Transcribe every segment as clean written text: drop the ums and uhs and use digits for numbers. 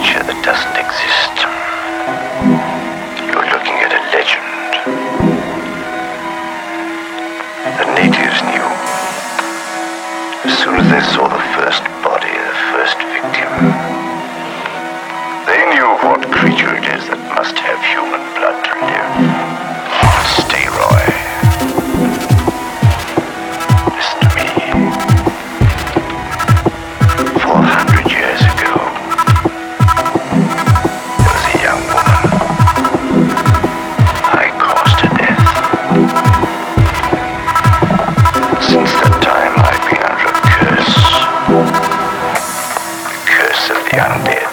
creature that doesn't exist. You're looking at a legend. The natives knew. As soon as they saw the first body, the first victim, they knew what creature it is that must have human blood to live. Stay, Roy. Listen to me. 400 years ago, there was a young woman. I caused her death. Since that time, I've been under a curse. The curse of the undead.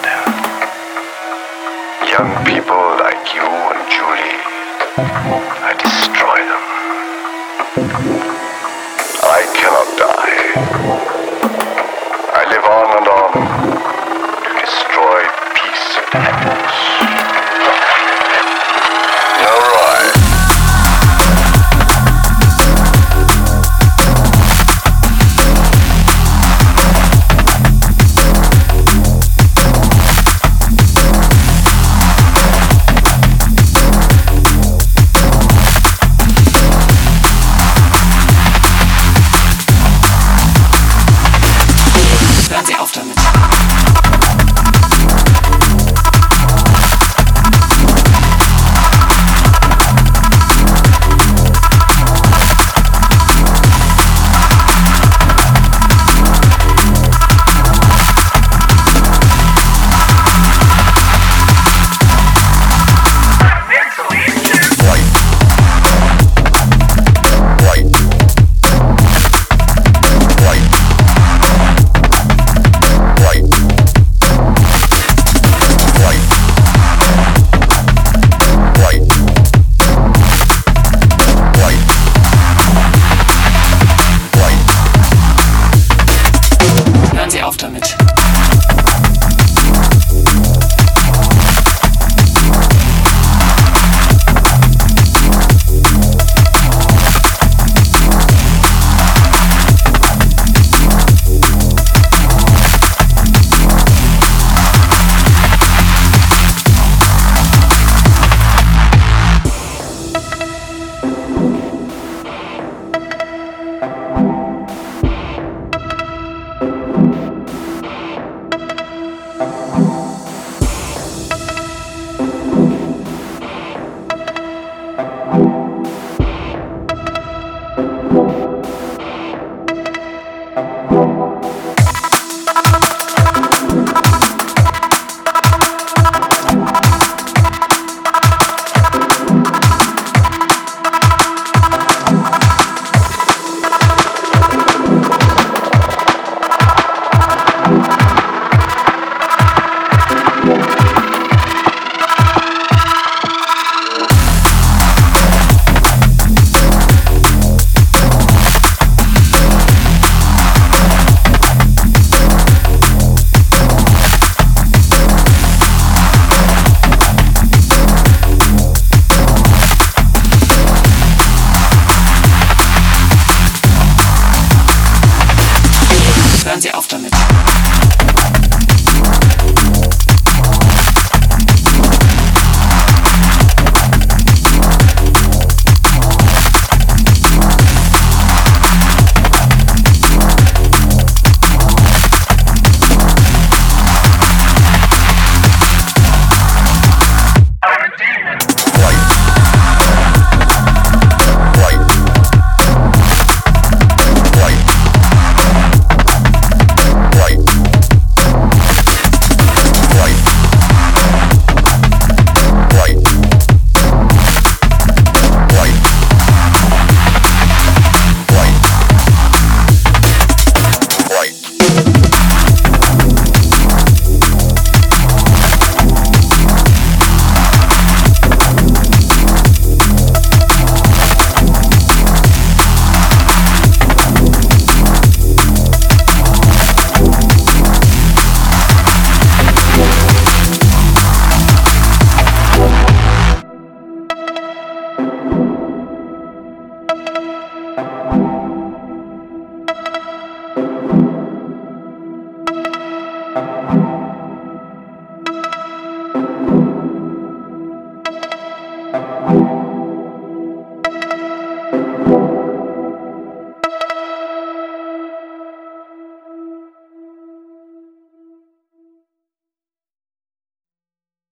Young people like you and Julie, I destroy them. I cannot die. I live on and on to destroy peace and happiness. You're right. Hören Sie auf damit. Hören Sie auf damit. Hören Sie auf damit. Thank you.